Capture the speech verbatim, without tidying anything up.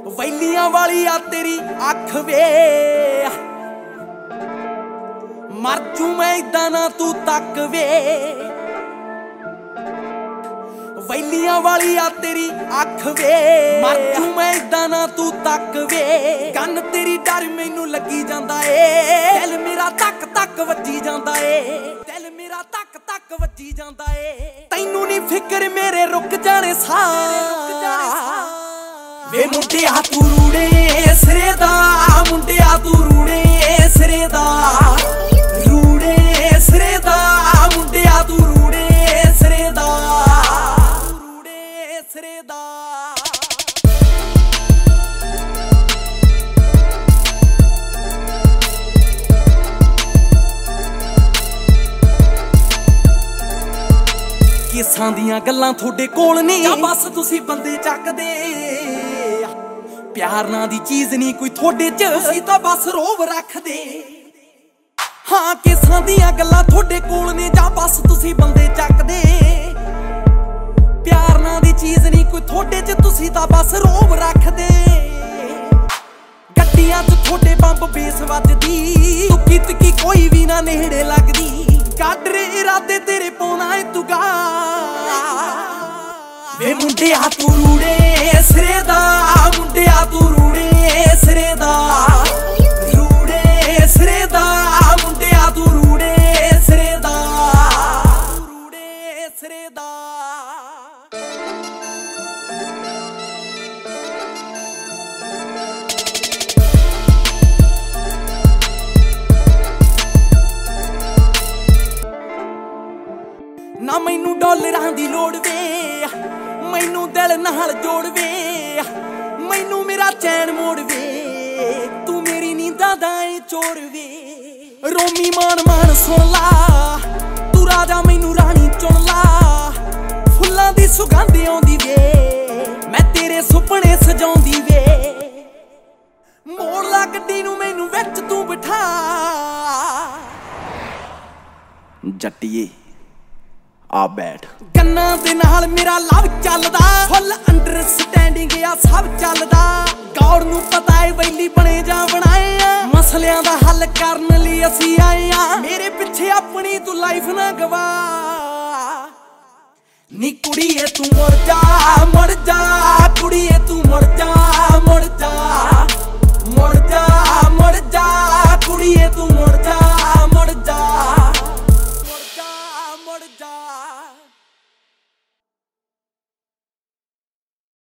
ਵੈਲੀਆਂ ਵਾਲੀ ਆ ਤੇਰੀ ਅੱਖ ਵੇ, ਮਰ ਜੂ ਮੈਂ ਇਦਾਂ ਨਾ ਤੂੰ ਤੱਕ ਵੇ। ਵੈਲੀਆਂ ਵਾਲੀ ਆ ਤੇਰੀ ਅੱਖ ਵੇ, ਮਰ ਜੂ ਮੈਂ ਇਦਾਂ ਨਾ ਤੂੰ ਤੱਕ ਵੇ। ਕੰਨ ਤੇਰੀ ਡਰ ਮੈਨੂੰ ਲੱਗੀ ਜਾਂਦਾ ਏ, ਦਿਲ ਮੇਰਾ ਧੱਕ ਧੱਕ ਵੱਜੀ ਜਾਂਦਾ ਏ, ਦਿਲ ਮੇਰਾ ਧੱਕ ਧੱਕ ਵੱਜੀ ਜਾਂਦਾ ਏ। ਤੈਨੂੰ ਨੀ ਫਿਕਰ ਮੇਰੇ ਰੁਕ ਜਾਣੇ ਸਾਹ ਵੇ ਮੁੰਡਿਆ ਤੂੰ ਰੂੜੇ ਸਿਰੇ ਦਾ, ਮੁੰਡਿਆ ਤੂੰ ਰੂੜੇ ਸਿਰੇ ਦਾ, ਰੂੜੇ ਸਿਰੇ ਦਾ, ਮੁੰਡਿਆ ਤੂੰ ਰੂੜੇ ਸਿਰੇ ਦਾ, ਰੂੜੇ ਸਿਰੇ ਦਾ। ਕਿਸਾਂ ਦੀਆਂ ਗੱਲਾਂ ਤੁਹਾਡੇ ਕੋਲ ਨਹੀਂ, ਜਾਂ ਬਸ ਤੁਸੀਂ ਬੰਦੇ ਚੱਕਦੇ। ਪਿਆਰ ਨਾਂ ਦੀ ਚੀਜ਼ ਨਹੀਂ ਕੋਈ ਤੁਹਾਡੇ ਚ, ਤੁਸੀਂ ਤਾਂ ਬਸ ਰੋਬ ਰੱਖਦੇ। ਹਾਂ ਕਿਸਾਂ ਦੀਆਂ ਗੱਲਾਂ ਤੁਹਾਡੇ ਕੋਲ ਨੇ, ਜਾਂ ਬਸ ਤੁਸੀਂ ਬੰਦੇ ਚੱਕਦੇ। ਪਿਆਰ ਨਾਂ ਦੀ ਚੀਜ਼ ਨਹੀਂ ਕੋਈ ਤੁਹਾਡੇ ਚ, ਤੁਸੀਂ ਤਾਂ ਬਸ ਰੋਬ ਰੱਖਦੇ। ਗੱਡੀਆਂ ਚ ਤੁਹਾਡੇ ਬੰਬ ਬੇਸ ਵੱਜਦੀ, ਤੁੱਕੀ ਤੁੱਕੀ ਕੋਈ ਵੀ ਨਾ ਨੇੜੇ ਲੱਗਦੀ। ਕਾਡਰੇ ਇਰਾਦੇ ਤੇਰੇ ਪਾਉਣਾ ਏ ਤੂੰ ਗਾ ਵੇ ਮੁੰਡਿਆ ਤੂੰ ਰੂੜੇ ਸਿਰੇ ਦਾ, ਮੁੰਡਿਆ ਤੂੰ ਰੂੜੇ ਸਿਰੇ ਦਾ, ਰੂੜੇ ਸਿਰੇ ਦਾ, ਮੁੰਡਿਆ ਤੂੰ ਰੂੜੇ ਸਿਰੇ ਦਾ, ਰੂੜੇ ਸਿਰੇ ਦਾ। ਨਾ ਮੈਨੂੰ ਡਾਲਰਾਂ ਦੀ ਲੋੜ ਵੇ, ਮੈਨੂੰ ਦਿਲ ਨਾਲ ਜੋੜ ਵੇ, ਮੈਨੂੰ ਮੇਰਾ ਚੈਨ ਮੋੜ ਵੇ, ਤੂੰ ਮੇਰੀ ਨੀਂਦਾਂ ਦਾ ਏ ਚੋਰ ਵੇ। ਰੋਮੀ ਮਾਨ ਮਾਨ ਸੁਣ ਲਾ, ਤੂੰ ਰਾਜਾ ਮੈਨੂੰ ਰਾਣੀ ਚੁਣ ਲਾ। ਫੁੱਲਾਂ ਦੀ ਸੁਗੰਧ ਆਉਂਦੀ ਵੇ, ਮੈਂ ਤੇਰੇ ਸੁਪਨੇ ਸਜਾਉਂਦੀ ਵੇ। ਮੋੜ ਲਾ ਗੱਡੀ ਨੂੰ ਮੈਨੂੰ ਵਿੱਚ ਤੂੰ ਬਿਠਾ, ਜੱਟੀਏ ਆ ਬੈਠ। ਕੰਨਾਂ ਦੇ ਨਾਲ ਮੇਰਾ ਲਵ ਚੱਲਦਾ, ਫੁੱਲ ਅੰਡਰਸਟੈਂਡਿੰਗ ਆ ਸਭ ਚੱਲਦਾ। ਗੌਰ ਨੂੰ ਪਤਾ ਏ ਵੈਲੀ ਬਣੇ ਜਾਂ ਬਣਾਏ ਆ, ਮਸਲਿਆਂ ਦਾ ਹੱਲ ਕਰਨ ਲਈ ਅਸੀਂ ਆਏ ਆ। ਮੇਰੇ ਪਿੱਛੇ ਆਪਣੀ ਤੂੰ ਲਾਈਫ ਨਾ ਗਵਾ, ਨੀ ਕੁੜੀਏ ਤੂੰ ਮੁੜ ਜਾ ਮੁੜ ਜਾ, ਕੁੜੀਏ ਤੂੰ ਮੁੜ ਜਾ ਮੁੜ ਜਾ, ਮੁੜ ਜਾ ਮੁੜ ਜਾ, ਕੁੜੀਏ ਤੂੰ ਮੁੜ ਜਾ ਮੁੜ ਜਾ, ਮੁੜ ਜਾ ਮੁੜ ਜਾ।